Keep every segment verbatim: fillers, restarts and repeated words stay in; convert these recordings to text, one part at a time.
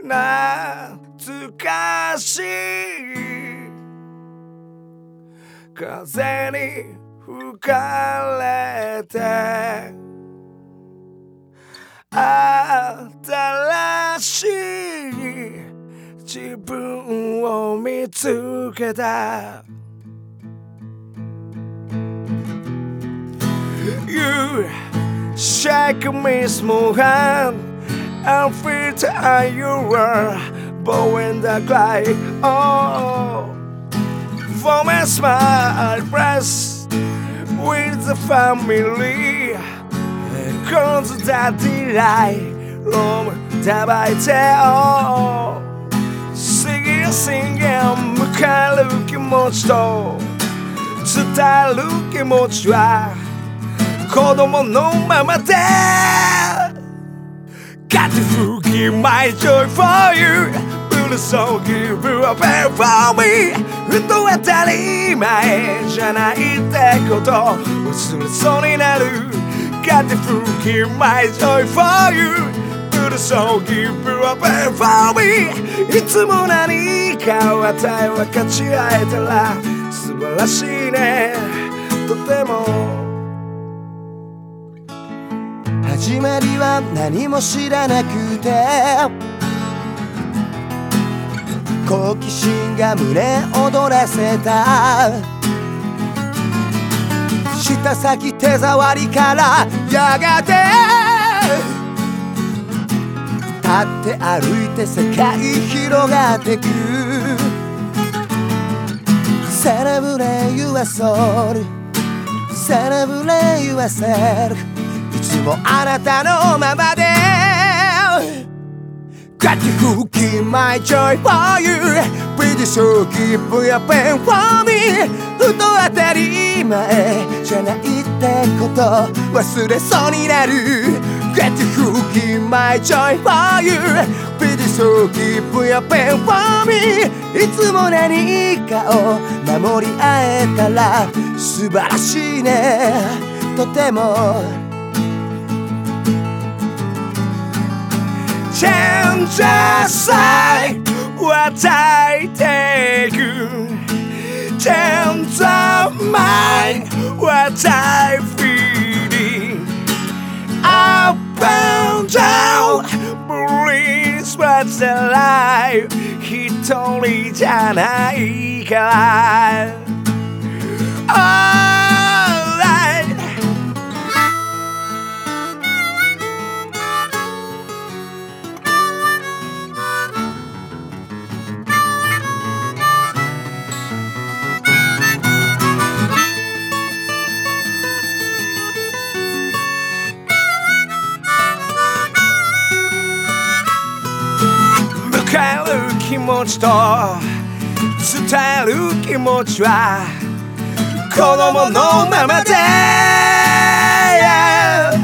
懐かしい風に吹かれて新しい自分を見つけた You shake me small hand and feel the you were blowing the cry. Oh, for my smile breast with the family, cause that delight from the by tail. Singing, singing, 迎える気持ちと伝える気持ちは子供のままで Got to forgive my joy for you But so give you a pain for me ふと当たり前じゃないってこと忘れそうになる Got to forgive my joy for you But so give you a pain for me いつも何かを与え分かち合えたら素晴らしいねとても始まりは何も知らなくて好奇心が胸躍らせた舌先手触りからやがて立って歩いて世界広がってく Celebrate your soul Celebrate yourself いつもあなたのままで Got to keep my joy for you Pretty sure keep your pain for me ふと当たり前じゃないってこと忘れそうになる Got to keep my joy for you Pretty sure keep your pain for me いつも何かを守り合えたら素晴らしいねとてもチェンジャーさえ渡ってく Change of mind What I feeling Up and down Please what's alive 一人じゃないからAlright迎える気持ちと伝える気持ちは子供のままで、yeah.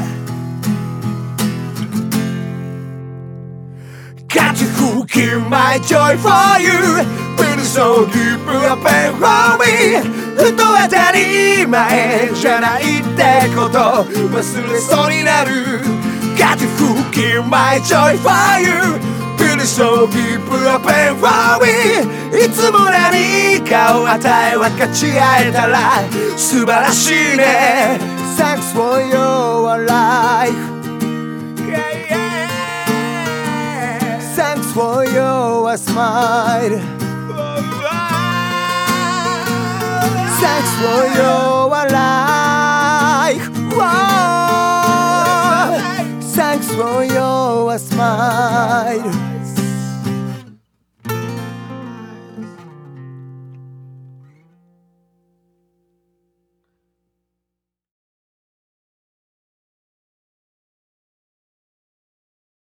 Got to keep my joy for you But so keep your pain for me ふと当たり前じゃないってこと忘れそうになる Got to keep my joy for you So keep your pain for me いつも何かを与え分かち合えたら素晴らしいね Thanks for your life yeah, yeah. Thanks for your smile Thanks for your life Whoa. Thanks for your smile